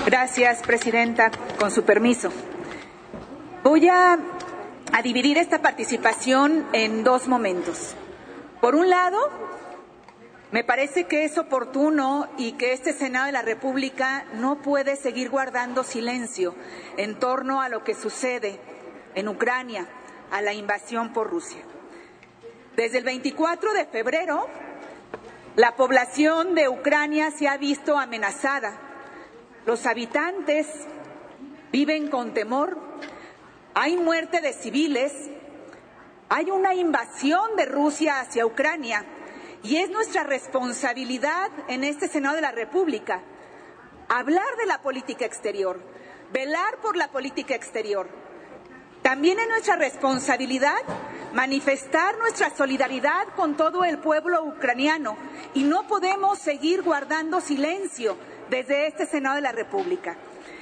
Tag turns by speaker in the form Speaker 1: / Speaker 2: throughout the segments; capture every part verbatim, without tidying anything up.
Speaker 1: Gracias, presidenta. Con su permiso. Voy a, a dividir esta participación en dos momentos. Por un lado, me parece que es oportuno y que este Senado de la República no puede seguir guardando silencio en torno a lo que sucede en Ucrania, a la invasión por Rusia. Desde el veinticuatro de febrero, la población de Ucrania se ha visto amenazada. Los habitantes viven con temor, hay muerte de civiles, hay una invasión de Rusia hacia Ucrania y es nuestra responsabilidad en este Senado de la República hablar de la política exterior, velar por la política exterior. También es nuestra responsabilidad manifestar nuestra solidaridad con todo el pueblo ucraniano y no podemos seguir guardando silencio desde este Senado de la República.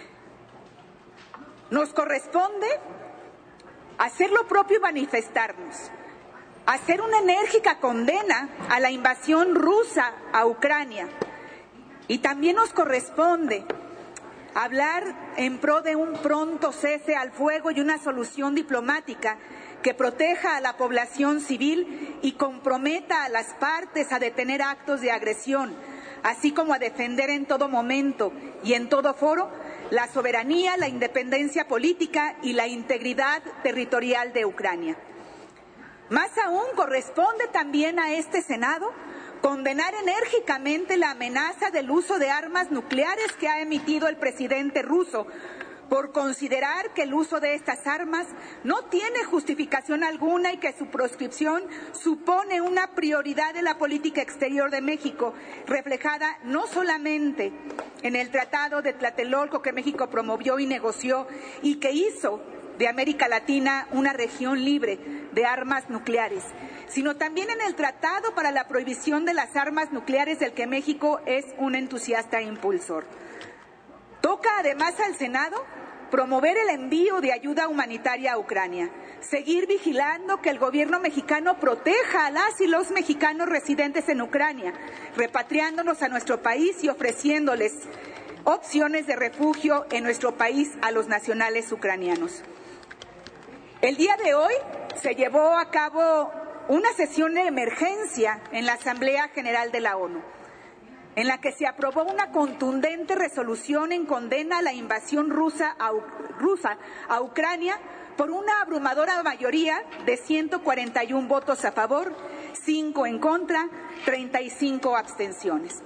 Speaker 1: Nos corresponde hacer lo propio y manifestarnos, hacer una enérgica condena a la invasión rusa a Ucrania y también nos corresponde hablar en pro de un pronto cese al fuego y una solución diplomática que proteja a la población civil y comprometa a las partes a detener actos de agresión, así como a defender en todo momento y en todo foro la soberanía, la independencia política y la integridad territorial de Ucrania. Más aún, corresponde también a este Senado condenar enérgicamente la amenaza del uso de armas nucleares que ha emitido el presidente ruso, por considerar que el uso de estas armas no tiene justificación alguna y que su proscripción supone una prioridad de la política exterior de México, reflejada no solamente en el Tratado de Tlatelolco que México promovió y negoció y que hizo de América Latina una región libre de armas nucleares, sino también en el Tratado para la Prohibición de las Armas Nucleares del que México es un entusiasta e impulsor. Toca además al Senado promover el envío de ayuda humanitaria a Ucrania, seguir vigilando que el gobierno mexicano proteja a las y los mexicanos residentes en Ucrania, repatriándolos a nuestro país y ofreciéndoles opciones de refugio en nuestro país a los nacionales ucranianos. El día de hoy se llevó a cabo una sesión de emergencia en la Asamblea General de la ONU, en la que se aprobó una contundente resolución en condena a la invasión rusa a, rusa a Ucrania por una abrumadora mayoría de ciento cuarenta y uno votos a favor, cinco en contra, treinta y cinco abstenciones.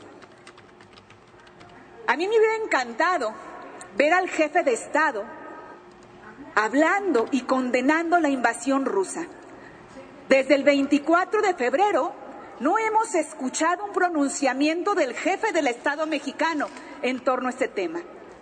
Speaker 1: A mí me hubiera encantado ver al jefe de Estado hablando y condenando la invasión rusa. Desde el veinticuatro de febrero no hemos escuchado un pronunciamiento del jefe del Estado mexicano en torno a este tema.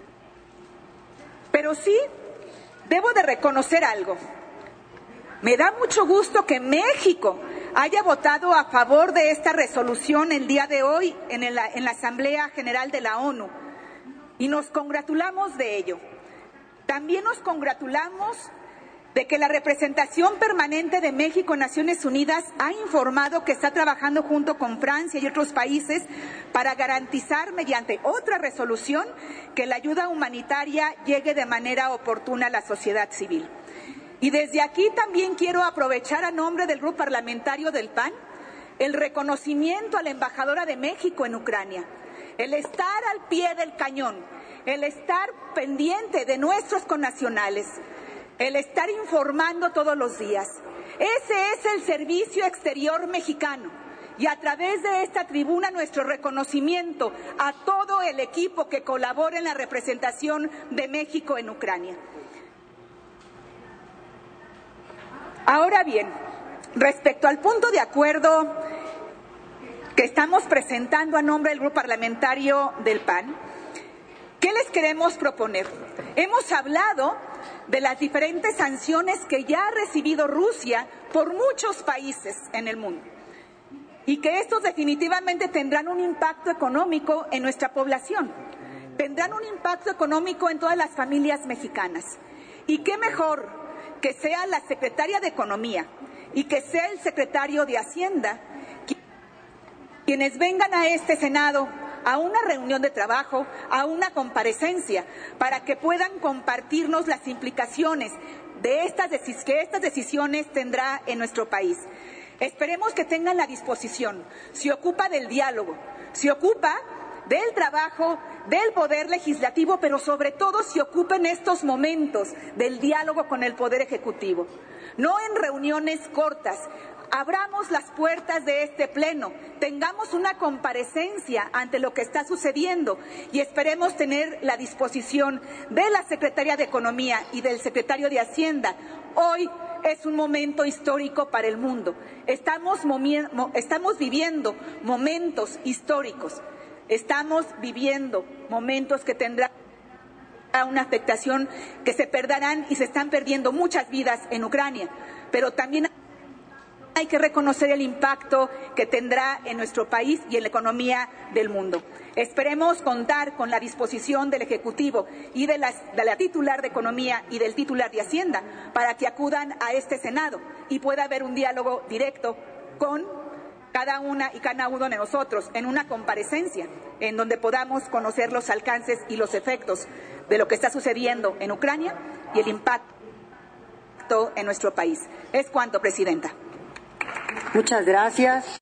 Speaker 1: Pero sí, debo de reconocer algo. Me da mucho gusto que México haya votado a favor de esta resolución el día de hoy en, el, en la Asamblea General de la ONU y nos congratulamos de ello. También nos congratulamos de que la representación permanente de México en Naciones Unidas ha informado que está trabajando junto con Francia y otros países para garantizar mediante otra resolución que la ayuda humanitaria llegue de manera oportuna a la sociedad civil. Y desde aquí también quiero aprovechar a nombre del Grupo Parlamentario del P A N el reconocimiento a la embajadora de México en Ucrania, el estar al pie del cañón, el estar pendiente de nuestros connacionales, el estar informando todos los días. Ese es el servicio exterior mexicano y a través de esta tribuna nuestro reconocimiento a todo el equipo que colabora en la representación de México en Ucrania. Ahora bien, respecto al punto de acuerdo que estamos presentando a nombre del Grupo Parlamentario del P A N, ¿qué les queremos proponer? Hemos hablado de las diferentes sanciones que ya ha recibido Rusia por muchos países en el mundo y que estos definitivamente tendrán un impacto económico en nuestra población, tendrán un impacto económico en todas las familias mexicanas. Y qué mejor que sea la secretaria de Economía y que sea el secretario de Hacienda quienes vengan a este Senado a una reunión de trabajo, a una comparecencia, para que puedan compartirnos las implicaciones de estas que estas decisiones tendrá en nuestro país. Esperemos que tengan la disposición, se ocupa del diálogo, se ocupa del trabajo, del poder legislativo, pero sobre todo se ocupa en estos momentos del diálogo con el Poder Ejecutivo. No en reuniones cortas. Abramos las puertas de este pleno, tengamos una comparecencia ante lo que está sucediendo y esperemos tener la disposición de la Secretaría de Economía y del Secretario de Hacienda. Hoy es un momento histórico para el mundo. Estamos, estamos viviendo momentos históricos. Estamos viviendo momentos que tendrán una afectación, que se perderán y se están perdiendo muchas vidas en Ucrania, pero también hay que reconocer el impacto que tendrá en nuestro país y en la economía del mundo. Esperemos contar con la disposición del Ejecutivo y de, las, de la titular de Economía y del titular de Hacienda para que acudan a este Senado y pueda haber un diálogo directo con cada una y cada uno de nosotros en una comparecencia en donde podamos conocer los alcances y los efectos de lo que está sucediendo en Ucrania y el impacto en nuestro país. Es cuanto, Presidenta.
Speaker 2: Muchas gracias.